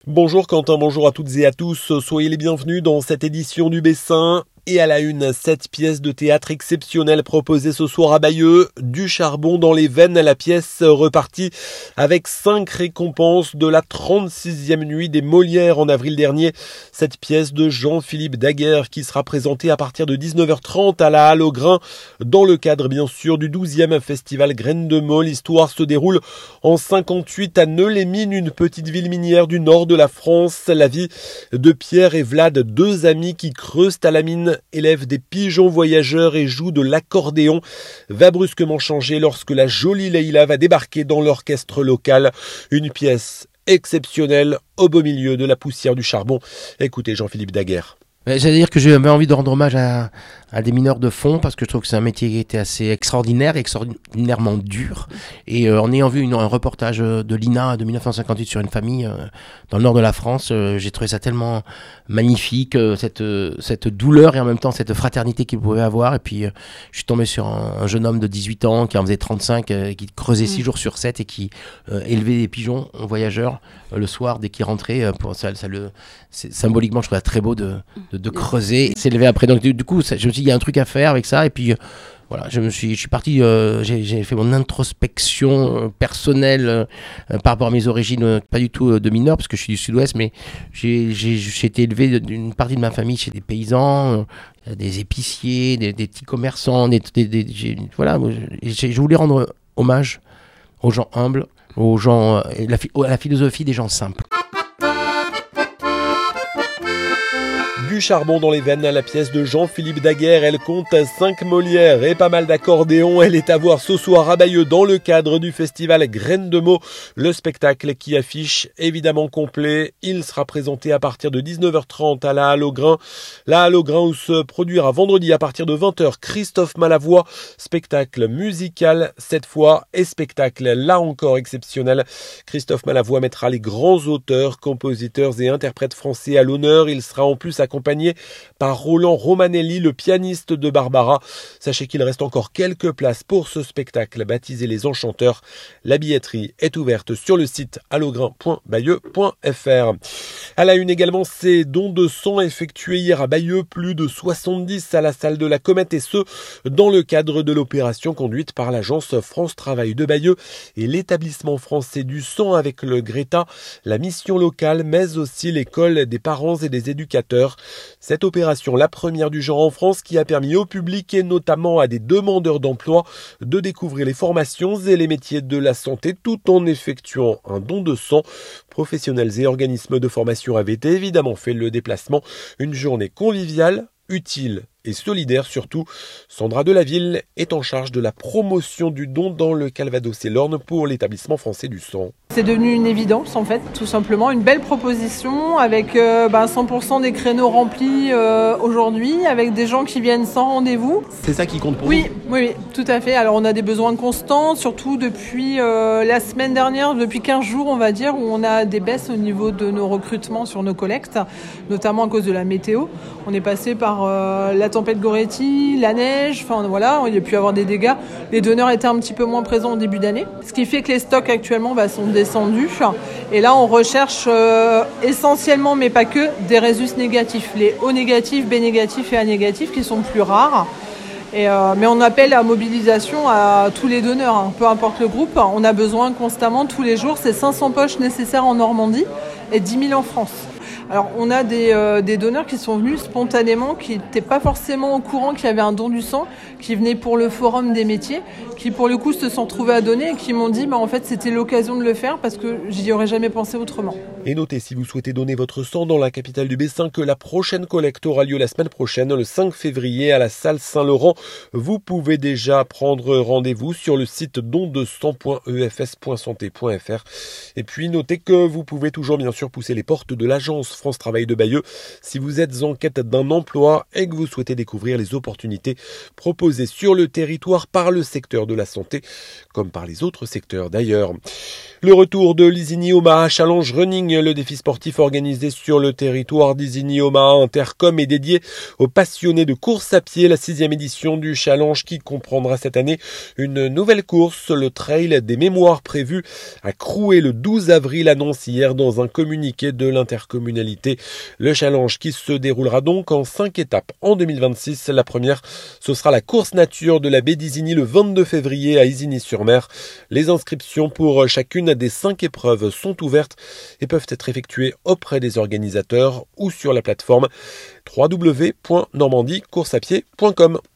Bonjour Quentin, bonjour à toutes et à tous, soyez les bienvenus dans cette édition du Bessin. Et à la une, 7 pièces de théâtre exceptionnelles proposées ce soir à Bayeux. Du charbon dans les veines, la pièce repartie avec 5 récompenses de la 36e nuit des Molières en avril dernier. Cette pièce de Jean-Philippe Daguerre qui sera présentée à partir de 19h30 à la Halle aux Grains. Dans le cadre bien sûr du 12e festival Graines de Meaux, l'histoire se déroule en 58 à Neu-les-Mines, une petite ville minière du nord de la France. La vie de Pierre et Vlad, 2 amis qui creusent à la mine, élève des pigeons voyageurs et joue de l'accordéon, va brusquement changer lorsque la jolie Leïla va débarquer dans l'orchestre local. Une pièce exceptionnelle au beau milieu de la poussière du charbon. Écoutez Jean-Philippe Daguerre. J'allais dire que j'avais envie de rendre hommage à des mineurs de fond parce que je trouve que c'est un métier qui était assez extraordinaire, extraordinairement dur. Et en ayant vu un reportage de l'INA de 1958 sur une famille dans le nord de la France, j'ai trouvé ça tellement magnifique, cette douleur et en même temps cette fraternité qu'ils pouvaient avoir. Et puis je suis tombé sur un jeune homme de 18 ans qui en faisait 35, qui creusait 6 jours sur 7 et qui élevait des pigeons voyageurs le soir dès qu'il rentrait. Symboliquement, je trouvais ça très beau de creuser et s'élever après. Donc du coup, je me suis dit, il y a un truc à faire avec ça. Et puis voilà, je suis parti, j'ai fait mon introspection personnelle par rapport à mes origines, pas du tout de mineur, parce que je suis du sud-ouest, mais j'ai été élevé d'une partie de ma famille chez des paysans, des épiciers, des petits commerçants. Voilà, je voulais rendre hommage aux gens humbles, aux gens, à la philosophie des gens simples. Du charbon dans les veines, la pièce de Jean-Philippe Daguerre, elle compte 5 Molières et pas mal d'accordéons. Elle est à voir ce soir à Bayeux dans le cadre du festival Graines de Meaux. Le spectacle qui affiche évidemment complet. Il sera présenté à partir de 19h30 à la Halle aux Grains. La Halle aux Grains où se produira vendredi à partir de 20h Christophe Malavoie. Spectacle musical cette fois et spectacle là encore exceptionnel. Christophe Malavoie mettra les grands auteurs, compositeurs et interprètes français à l'honneur. Il sera en plus accompagné par Roland Romanelli, le pianiste de Barbara. Sachez qu'il reste encore quelques places pour ce spectacle baptisé Les Enchanteurs. La billetterie est ouverte sur le site allogrin.bayeux.fr. À la une également, ces dons de sang effectués hier à Bayeux, plus de 70 à la salle de la Comète, et ce, dans le cadre de l'opération conduite par l'agence France Travail de Bayeux et l'établissement français du sang avec le Greta, la mission locale, mais aussi l'école des parents et des éducateurs. Cette opération, la première du genre en France, qui a permis au public et notamment à des demandeurs d'emploi de découvrir les formations et les métiers de la santé tout en effectuant un don de sang. Professionnels et organismes de formation avaient évidemment fait le déplacement. Une journée conviviale, utile et solidaire surtout. Sandra Delaville est en charge de la promotion du don dans le Calvados et l'Orne pour l'établissement français du sang. C'est devenu une évidence en fait, tout simplement, une belle proposition avec 100% des créneaux remplis aujourd'hui, avec des gens qui viennent sans rendez-vous. C'est ça qui compte pour vous ? Oui, tout à fait. Alors on a des besoins constants, surtout depuis la semaine dernière, depuis 15 jours on va dire, où on a des baisses au niveau de nos recrutements sur nos collectes, notamment à cause de la météo. On est passé par la tempête Goretti, la neige, enfin voilà, il y a pu y avoir des dégâts. Les donneurs étaient un petit peu moins présents au début d'année, ce qui fait que les stocks actuellement sont descendus. Et là, on recherche essentiellement, mais pas que, des résus négatifs. Les O négatifs, B négatifs et A négatifs qui sont plus rares. Mais on appelle à mobilisation à tous les donneurs, peu importe le groupe. On a besoin constamment, tous les jours, c'est 500 poches nécessaires en Normandie et 10 000 en France. Alors on a des donneurs qui sont venus spontanément, qui n'étaient pas forcément au courant qu'il y avait un don du sang, qui venaient pour le forum des métiers, qui pour le coup se sont trouvés à donner et qui m'ont dit en fait c'était l'occasion de le faire parce que j'y aurais jamais pensé autrement. Et notez, si vous souhaitez donner votre sang dans la capitale du Bessin, que la prochaine collecte aura lieu la semaine prochaine, le 5 février à la salle Saint-Laurent. Vous pouvez déjà prendre rendez-vous sur le site dondesang.efs.santé.fr. Et puis notez que vous pouvez toujours bien sûr pousser les portes de l'agence France Travail de Bayeux si vous êtes en quête d'un emploi et que vous souhaitez découvrir les opportunités proposées sur le territoire par le secteur de la santé, comme par les autres secteurs d'ailleurs. Le retour de l'Isigny-Omaha Challenge Running, le défi sportif organisé sur le territoire d'Isigny-Omaha Intercom est dédié aux passionnés de course à pied, la 6e édition du challenge qui comprendra cette année une nouvelle course, le Trail des Mémoires prévu à Croué le 12 avril, annonce hier dans un communiqué de l'intercommunalité. Le challenge qui se déroulera donc en 5 étapes en 2026. La première, ce sera la course nature de la baie d'Isigny le 22 février à Isigny-sur-Mer. Les inscriptions pour chacune des 5 épreuves sont ouvertes et peuvent être effectuées auprès des organisateurs ou sur la plateforme www.normandiecourseapied.com.